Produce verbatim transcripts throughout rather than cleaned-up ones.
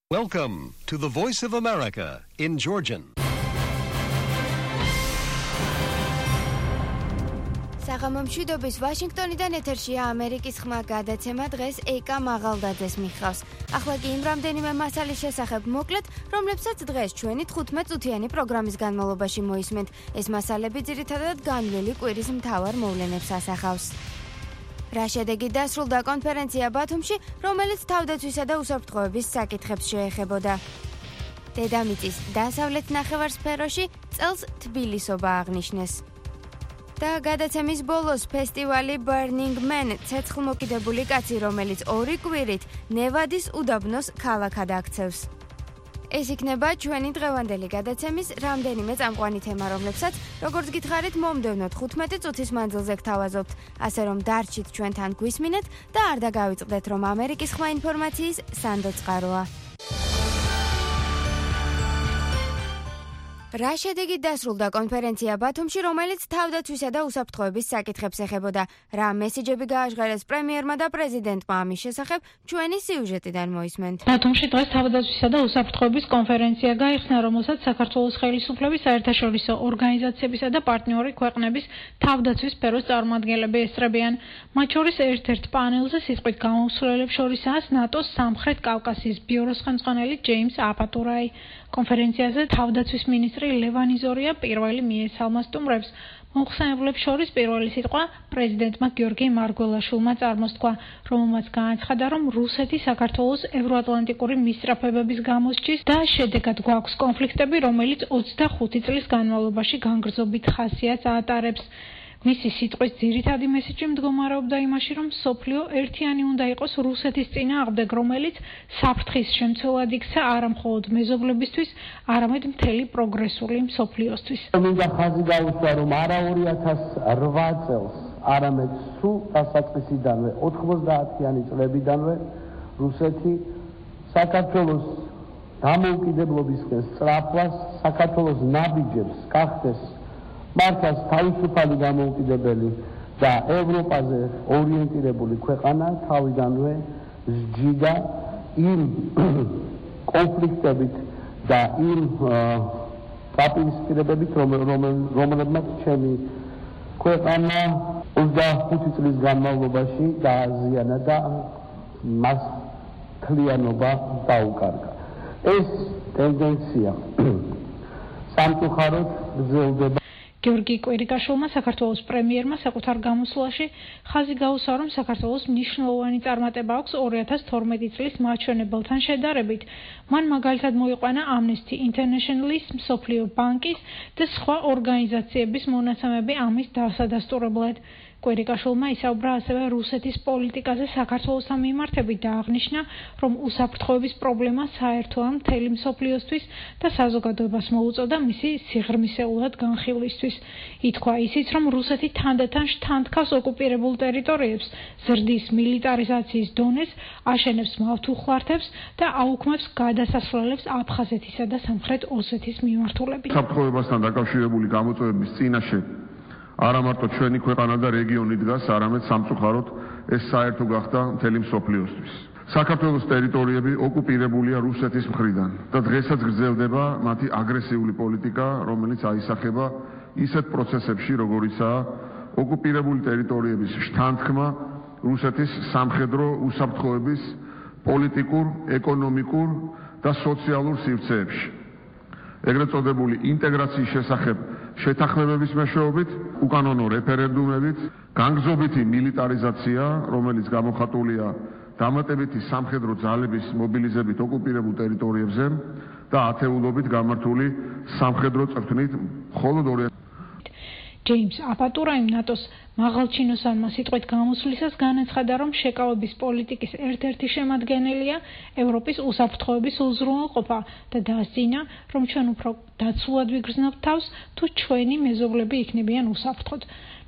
Welcome to the Voice of America in Georgian. საღამომშვიდობის ვაშინგტონიდან ეთერშია ამერიკის ხმა გადაცემა დღეს ეკა მაღალდაძეს მიხავს. ახლა კი იმ რამდენიმე მასალის შესახებ მოკლედ, რომლებსაც დღეს ჩვენი თხუთმეტ წუთიანი პროგრამის განმავლობაში მოისმენთ. ეს მასალები ძირითადად განვლილი კვირის მთავარ მოვლენებს ასახავს. რა შედეგი დასრულდა კონფერენცია ბათუმში, რომელიც თავდაცვისა და უსაფრთხოების საკითხებს შეეხებოდა. დედამიწის დასავლეთ ნახევარსფეროში წელს თბილისობა აღნიშნეს. და გადაცემის ბოლოს ფესტივალი Burning Man, ცეცხლმოკიდებული კაცი, რომელიც ორი კვირით ნევადის უდაბნოს ქალაქად აქცევს. ეს იქნება ჩვენი დღევანდელი გადაცემის რამდენიმე წამყვანი თემა, რომლებსაც, როგორც გითხარით, მომდევნო თხუთმეტი წუთის მანძილზე გთავაზობთ, ასე რომ დარჩით ჩვენთან გვისმინეთ და არ დაგავიწყდეთ, რომ ამერიკის ხმა ინფორმაციის სანდო წყაროა. რა შედეგი დასრულდა კონფერენცია ბათუმში, რომელიც თავდაცვისა და უსაფრთხოების საკითხებს ეხებოდა. რა მესიჯები გააჟღერეს პრემიერმა და პრეზიდენტმა ამის შესახებ, ჩვენი სიუჟეტიდან მოისმენთ. ბათუმში დღეს თავდაცვისა და უსაფრთხოების კონფერენცია გაიხსნა, რომელსაც საქართველოს ხელისუფლების საერთაშორისო ორგანიზაციებისა და პარტნიორი ქვეყნების თავდაცვის სფეროს წარმომადგენლები ესწრებიან. მათ შორის ერთ-ერთ პანელზე სიტყვით გამოსვლელებს შორისაა ნატოს სამხრეთ კავკასიის ბიუროს ხელმძღვანელი ჯეიმს აპატურაი. კონფერენციაზე თავდაცვის მინისტრი ლევანი ზორია პირველი მიესალმა სტუმრებს. მოხსენებლებს შორის პირველი სიტყვა პრეზიდენტმა გიორგი მარგველაშვილმა წარმოსთქვა, რომელმაც განაცხადა, რომ რუსეთი საქართველოს ევროატლანტიკური მისწრაფებების გამოსჯის და შედეგად გვაქვს კონფლიქტები, რომელიც ოცდახუთი წლის განმავლობაში განგრძობით ხასიათს ატარებს. მისი სიტყვის ძირითადი მესიჯი მდგომარეობდა იმაში, რომ მსოფლიო ერთიანი უნდა იყოს რუსეთის წინააღმდეგ, რომელიც საფრთხის შემცველად იქცა არა მხოლოდ მეზობლებისთვის, არამედ მთელი პროგრესული მსოფლიოსთვის. მინდა ხაზი გაუსვა, რომ არა ორი ათას რვა წელს, არამედ სულ დასაწყისიდანვე, ოთხმოცდაათიანი წლებიდანვე რუსეთი საქართველოს დამოუკიდებლობისკენ სწრაფვას, საქართველოს ნაბიჯებს გახდეს მართლაც თავისუფალი დამოუკიდებელი და ევროპაზე ორიენტირებული ქვეყანა თავიდანვე სჯიდა იმ კონფლიქტებით და იმ დაპირისპირებებით, რომლებმაც ჩემი ქვეყანა ოცდახუთი წლის განმავლობაში დააზიანა და მას მთლიანობა დაუკარგა. ეს ტენდენცია სამწუხაროდ გრძელდება. გიორგი კვირიკაშვილმა, საქართველოს პრემიერმა, საკუთარ გამოსვლაში ხაზი გაუსვა, რომ საქართველოს მნიშვნელოვანი წარმატება აქვს ორი ათას თორმეტი წლის მაჩვენებელთან შედარებით. მან მაგალითად მოიყვანა Amnesty International-ის, მსოფლიო ბანკის და სხვა ორგანიზაციების მონაცემები ამის დასადასტურებლად. კვირიკაშვილმა ისაუბრა ასევე რუსეთის პოლიტიკაზე საქართველოსთან მიმართებით და აღნიშნა, რომ უსაფრთხოების პრობლემა საერთოა მთელი მსოფლიოსთვის და საზოგადოებას მოუწოდა მისი სიღრმისეულად განხილვისთვის. ითქვა ისიც, რომ რუსეთი თანდათან შთანთქავს ოკუპირებულ ტერიტორიებს, ზრდის მილიტარიზაციის დონეს, აშენებს მავთუხლართებს და აუქმებს გადასასვლელებს აფხაზეთისა და სამხრეთ ოსეთის მიმართულებით. საფრთხოებასთან დაკავშირებული გამოწვევების წინაშე არა მარტო ჩვენი ქვეყანა და რეგიონი დგას, არამედ სამწუხაროდ ეს საერთო გახდა მთელი მსოფლიოსთვის. საქართველოს ტერიტორიები ოკუპირებულია რუსეთის მხრიდან და დღესაც გრძელდება მათი აგრესიული პოლიტიკა, რომელიც აისახება ისეთ პროცესებში, როგორიცაა ოკუპირებული ტერიტორიების შთანთქმა რუსეთის სამხედრო უსაფრთხოების პოლიტიკურ, ეკონომიკურ და სოციალურ სივრცეებში. ეგრეთ წოდებული ინტეგრაციის შესახებ შეთანხმებების მეშვეობით, უკანონო რეფერენდუმებით, განგრძობითი მილიტარიზაცია, რომელიც გამოხატულია დამატებითი სამხედრო ძალების მობილიზებით ოკუპირებულ ტერიტორიებზე და ათეულობით გამართული სამხედრო წვრთნით მხოლოდ ორი ჯეიმს აპატურაიმ ნატოს მაღალჩინოსანმა სიტყვით გამოსვლისას განაცხადა, რომ შეკავების პოლიტიკის ერთ-ერთი შემადგენელია ევროპის უსაფრთხოების უზრუნველყოფა და დაასწინა, რომ ჩვენ უფრო დაცულად ვიგრძნობთ თავს, თუ ჩვენი მეზობლები იქნებიან უსაფრთხოდ.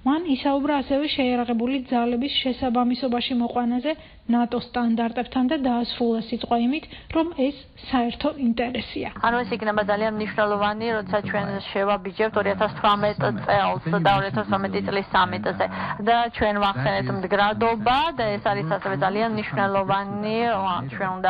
მან ისაუბრა ასევე შეიარაღებული ძალების შესაბამისობაში მოყვანაზე ნატოს სტანდარტებთან და დაასრულა სიტყვა იმით, რომ ეს საერთო ინტერესია. ანუ ეს იქნება ძალიან მნიშვნელოვანი, როცა ჩვენ შევაბიჯებთ ორი ათას თვრამეტ წელს და ორი ათას ოცდაოთხ წლის სამიტზე და ჩვენ ვახსენეთ მდგრადობა და ეს არის ასევე ძალიან მნიშვნელოვანი, ჩვენ უნდა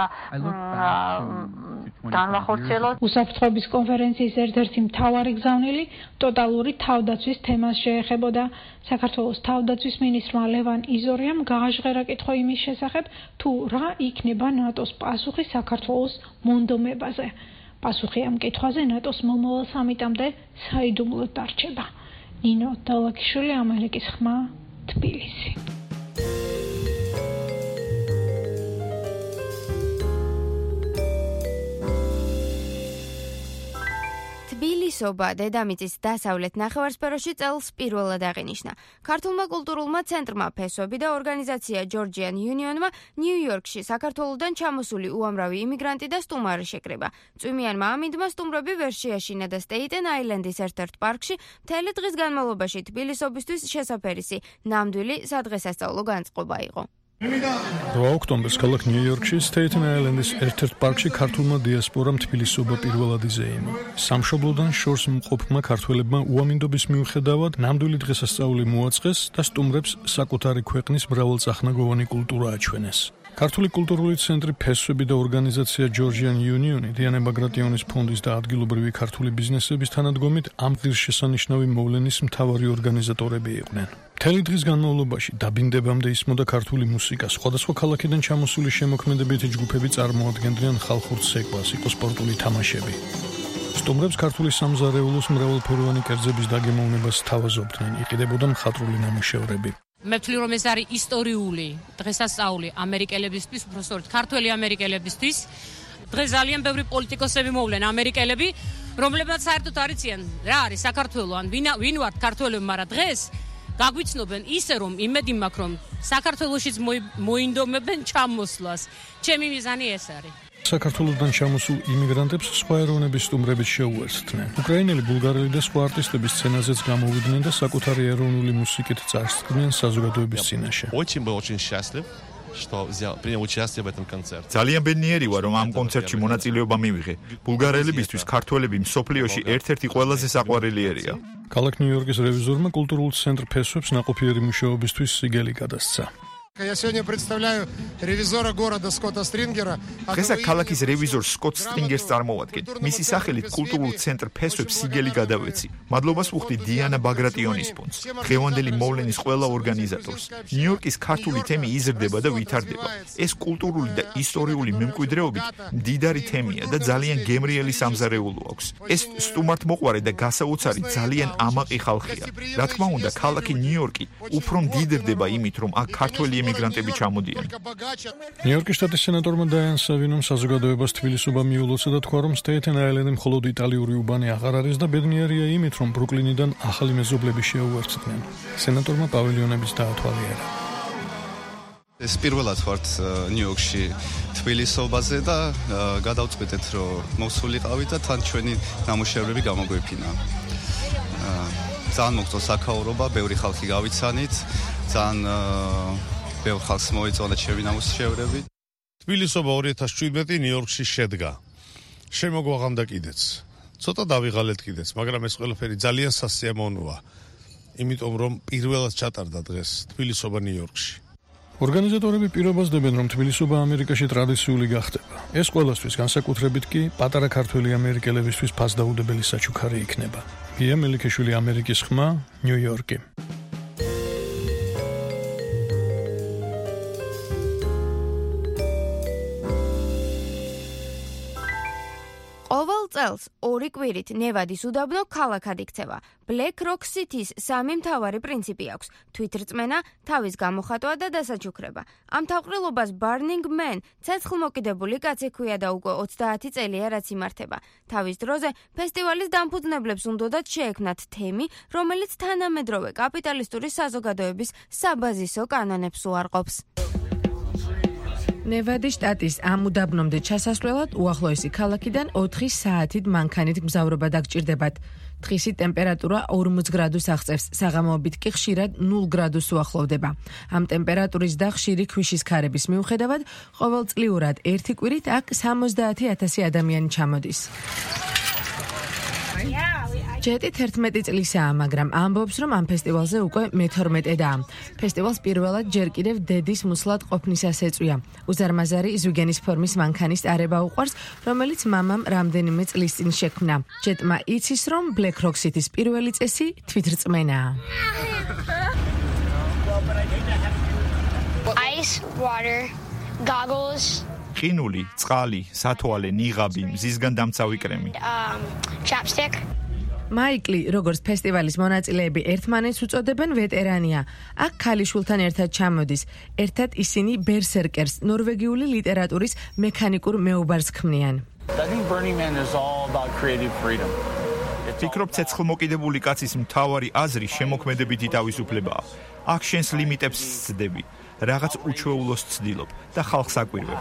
განვახორციელოთ. უსაფრთხოების კონფერენციის ერთ-ერთი მთავარი გზავნილი ტოტალური თავდაცვის თემას შეეხებოდა. საქართველოს თავდაცვის მინისტრმა ლევან იზორიამ გააჟღერა კითხვა იმის შესახებ, თუ რა იქნება ნატოს პასუხი საქართველოს მონდომებაზე. პასუხი ამ კითხვაზე ნატოს მომავალ სამიტამდე საიდუმლოდ დარჩება. ნინო დალაკიშვილი, ამერიკის ხმა, თბილისი. თბილისობა დედამიწის დასავლეთ ნახევარსფეროში წელს პირველად აღინიშნა. ქართულმა კულტურულმა ცენტრმა ფესვები და ორგანიზაცია Georgian Unionმა ნიუ-იორკში საქართველოდან ჩამოსული უამრავი იმიგრანტი და სტუმარი შეკრიბა. წვიმიანმა ამინდმა სტუმრები ვერ შეაშინა და Staten Island-ის ერთ-ერთ პარკში მთელი დღის განმავლობაში თბილისობისთვის შესაფერისი ნამდვილი სადღესასწაულო განწყობა იყო. რვა ოქტომბერს ქალაქ ნიუ-იორკში Staten Island-ის ერთ-ერთ პარკში ქართულმა დიასპორამ თბილისობა პირველად იზეიმა. სამშობლოდან შორს მყოფმა ქართველებმა უამინდობის მიუხედავად ნამდვილი დღესასწაული მოაწყეს და სტუმრებს საკუთარი ქვეყნის მრავალწახნაგოვანი კულტურა აჩვენეს. ქართული კულტურული ცენტრი ფესვები და ორგანიზაცია Georgian Union-ი დიანე ბაგრატიონის ფონდის და ადგილობრივი ქართული ბიზნესების თანადგომით ამ ღირსშესანიშნავი მოვლენის მთავარი ორგანიზატორები იყვნენ. მთელი დღის განმავლობაში დაბინდებამდე ისმოდა ქართული მუსიკა, სხვადასხვა ქალაქიდან ჩამოსული შემოქმედებითი ჯგუფები წარმოადგენდნენ ხალხურ ცეკვას, იყო სპორტული თამაშები. სტუმრებს ქართული სამზარეულოს მრავალფეროვანი კერძების დაგემოვნებას თავაზობდნენ, იყიდებოდა მხატვრული ნამუშევრები. მე ვთვლი, რომ ეს არის ისტორიული დღესასწაული ამერიკელებისთვის, უბრალოდ ქართველი ამერიკელებისთვის. დღეს ძალიან ბევრი პოლიტიკოსები მოვლენ ამერიკელები, რომლებმაც საერთოდ არიციან რა არის საქართველო, ან ვინ ვართ ქართველები, მაგრამ დღეს გაგვიცნობენ ისე, რომ იმედი მაქვს, რომ საქართველოშიც მოინდომებენ ჩამოსვლას. ჩემი მიზანი ეს არის. საქართველოსდან ჩამოსულ იმიგრანტებს სხვა ეროვნების სტუმრებით შეუერთდნენ. უკრაინელი, ბულგარელი და სხვა არტისტები სცენაზეც გამოვიდნენ და საკუთარი ეროვნული მუსიკით წარსდგნენ საზოგადოების წინაშე. ძალიან ბედნიერი ვარ, რომ ამ კონცერტში მონაწილეობა მივიღე. ბულგარელებისთვის ქართველები მსოფლიოში ერთ-ერთი ყველაზე საყვარელიერია. ქალაქ ნიუ-იორკის რევიზორმა კულტურულ ცენტრ ფესვებს ნაყოფიერი მუშაობისთვის სიგელი გადასცა. Я сегодня представляю ревизора города Скотта Стрингера. დღეს ქალაქის რევიზორ სკოტ სტრინგერს წარმოვადგენ. მისი სახელით კულტურულ ცენტრ ფესვებს სიგელი გადავეცი. მადლობას ვუხდი დიანა ბაგრატიონის ფონდს, დღევანდელი მოვლენის ყველა ორგანიზატორს. ნიუ-იორკის ქართული თემი იზრდება და ვითარდება. ეს კულტურული და ისტორიული მემკვიდრეობით მდიდარი თემია და ძალიან გემრიელი სამზარეულო აქვს. ეს სტუმართმოყვარე და გასაოცარი ძალიან ამაყი ხალხია. რა თქმა უნდა, ქალაქი ნიუ-იორკი უფრო მდიდრდება იმით, რომ აქ ქართველი იმიგრანტები ჩამოდიან. ნიუ-იორკის შტატის სენატორმა დაიან სავინომ საზოგადოებას თბილისობა მიულოცა და თქვა, რომ Staten Island-ი მხოლოდ იტალიური უბანი აღარ არის და ბედნიერია იმით, რომ ბრუკლინიდან ახალი მეზობლები შეუერთდნენ. სენატორმა პავილიონების დაათვალიერა. ეს პირველად ვართ ნიუ-იორკში თბილისობაზე და გადავწყვიტეთ, რომ მოვსულიყავით და თან ჩვენი ნამუშევრები გამოგვეფინა. ძალიან მოგწონს საქაურობა, ბევრი ხალხი გავიცანით, ძალიან ბევრ ხალხს მოეწონა ჩემი ნამუშევრები. თბილისობა ორი ათას შვიდმეტი ნიუ-იორკში შედგა. შემოგვაღამდა კიდეც. ცოტა დავიღალეთ კიდეც, მაგრამ ეს ყველაფერი ძალიან სასიამოვნოა. იმიტომ რომ პირველად ჩატარდა დღეს თბილისობა ნიუ-იორკში. ორგანიზატორები პირობასდებენ, რომ თბილისობა ამერიკაში ტრადიციული გახდება. ეს ყველასთვის, განსაკუთრებით კი პატარა ქართველი ამერიკელებისთვის ფასდაუდებელი საჩუქარი იქნება. გია მელიქეშვილი, ამერიკის ხმა, ნიუ-იორკი. ყოველ წელს ორი კვირით ნევადის უდაბნო ქალაქად იქცევა. Black Rock City-ს სამი მთავარი პრინციპი აქვს: თვითრწმენა, თავის გამოხატვა და დასაჩუქრება. ამ თავყრილობას Burning Man, ცეცხლმოკიდებული კაცი ქვია და უკვე ოცდაათი წელია რაც იმართება. თავის დროზე ფესტივალის დამფუძნებლებს უნდოდათ შეექმნათ თემი, რომელიც თანამედროვე კაპიტალისტური საზოგადოების საბაზისო კანონებს უარყოფს. ნევადის შტატის ამ უდაბნომდე ჩასასვლელად უახლოესი ქალაქიდან ოთხი საათით მანქანით მგზავრობა დაგჭირდებათ. დღისი ტემპერატურა ორმოც გრადუს აღწევს, საღამოობით კი ხშირად ნულ გრადუსს უახლოვდება. ამ ტემპერატურის და ხშირი ქვიშის ქარების მიუხედავად, ყოველწლიურად ერთი კვირით აქ სამოცდაათი ათასი ადამიანი ჩამოდის. ჯეტი თერთმეტი წლისაა, მაგრამ ამბობს, რომ ამ ფესტივალზე უკვე მეთორმეტედაა. ფესტივალს პირველად ჯერ კიდევ დედის მუსლად ყოფნისას ეწვია. უზარმაზარი ზვიგენის ფორმის მანქანის ტარება უყვარს, რომელიც მამამ რამდენიმე წლის წინ შექმნა. ჯეტმა იცის, რომ Black Rock City-ს პირველი წესი თვითრწმენაა. Ice, water, goggles. ყინული, წყალი, სათვალე, ნიღაბი, მზისგან დამცავი კრემი. Um, chapstick. მაიკლი, როგორც ფესტივალის მონაწილეები ერთმანეთს უწოდებენ, ვეტერანია. აქ ქალიშვილთან ერთად ჩამოდის. ერთად ისინი ბერსერკერს, ნორვეგიული ლიტერატურის მექანიკურ მეუბარს ქმნიან. ფიქრობ, ცეცხლმოკიდებული კაცის მთავარი აზრი შემოქმედებითი თავისუფლებაა. აქ შენს ლიმიტებს ცდები, რაღაც უჩვეულოს ცდილობ და ხალხს აკვირვებ.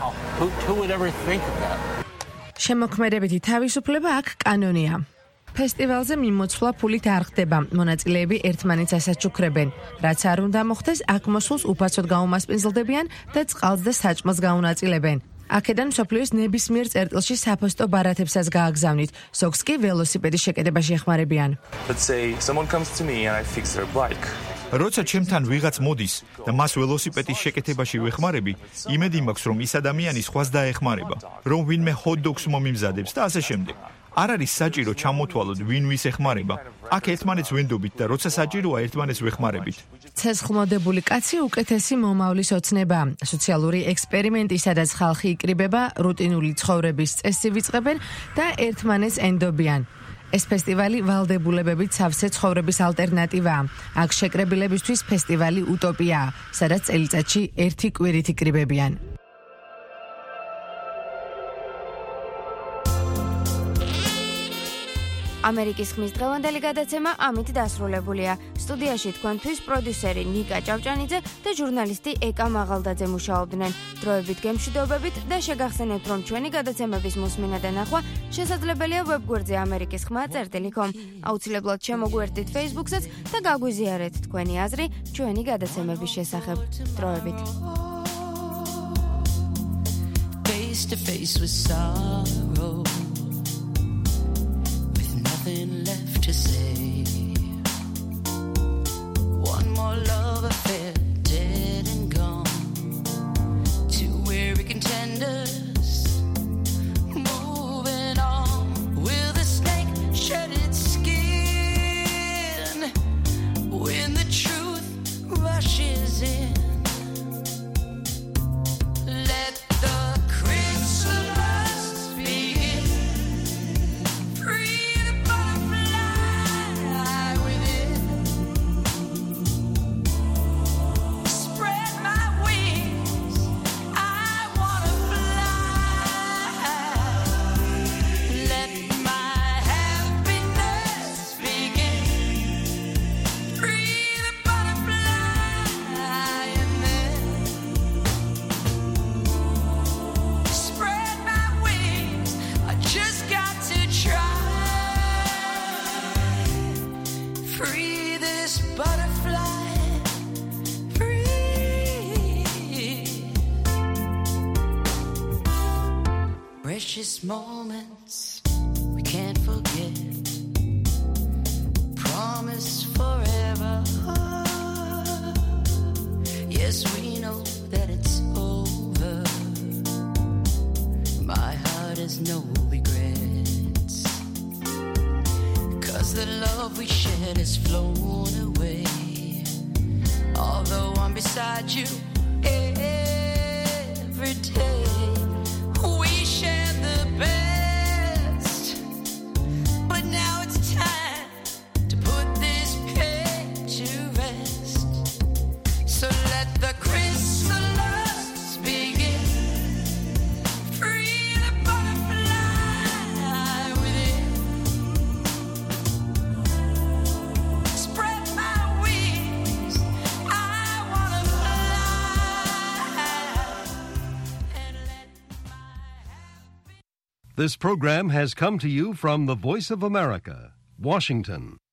შემოქმედებითი თავისუფლება აქ კანონია. ფესტივალზე მიმოცვლა ფულით არ ხდება, მონაწილეები ერთმანეთს ასაჩუქრებენ. რაც არ უნდა მოხდეს, აქ მოსულს უფასოდ გაუმასპინძლდებიან და წყალს და საჭმელს გაუნაწილებენ. აქედან მსოფლიოს ნებისმიერ წერტილში საფოსტო ბარათებსაც გააგზავნით, ზოგს კი ველოსიპედის შეკედებაში ეხმარებიან. როცა ჩემთან ვიღაც მოდის და მას ველოსიპედის შეკეთებაში ვეხმარები, იმედი მაქვს, რომ ის ადამიანი სხვას დაეხმარება, რომ ვინმე ჰოთ-დოგს მომიმზადებს და ასე შემდეგ. არ არის საჭირო ჩამოთვალოთ ვინ ვის ეხმარება. აქ ერთმანეთს ვენდობით და როცა საჭიროა ერთმანეთს ვეხმარებით. ცეცხლმოდებული კაცი უკეთესი მომავლის ოცნება. სოციალური ექსპერიმენტი, სადაც ხალხი იკრიბება, რუტინული ცხოვრების წესი ვიწყებენ და ერთმანეთს ენდობიან. ეს ფესტივალი ვალდებულებებით სავსე ცხოვრების ალტერნატივაა. აქ შეკრებილებისთვის ფესტივალი უტოპიაა, სადაც წელიწადში ერთი კვირით იკრიბებიან. ამერიკის ხმის დღევანდელი გადაცემა ამით დასრულებულია. სტუდიაში თქვენთვის პროდიუსერი ნიკა ჭავჭანიძე და ჟურნალისტი ეკა მაღალდაძე მუშაობდნენ. დროებით გემშვიდობებით და შეგახსენებთ, რომ ჩვენი გადაცემების მოსმენა და ნახვა შესაძლებელია ვებგვერდზე ამერიკის ხმა წერტილი კომ. აუცილებლად შემოგვიერთდით Facebook-საც და გაგვიზიარეთ თქვენი აზრი ჩვენი გადაცემების შესახებ. დროებით. Face to face with sorrow. Nothing left to say. One more love affair, dead and gone. Two weary contenders, moving on. Will the snake shed its skin when the truth rushes in? Let the chrysalis begin. Free. Precious moments we can't forget, promise forever. Yes, we know that it's over. My heart has no regrets, 'cause the love we shared has flown away. Although I'm beside you every day, we share the best, but now it's time to put this pain to rest. So let the chrysalis begin. Free the butterfly within. Spread my wings, I wanna fly. And let This program has come to you from the Voice of America, Washington.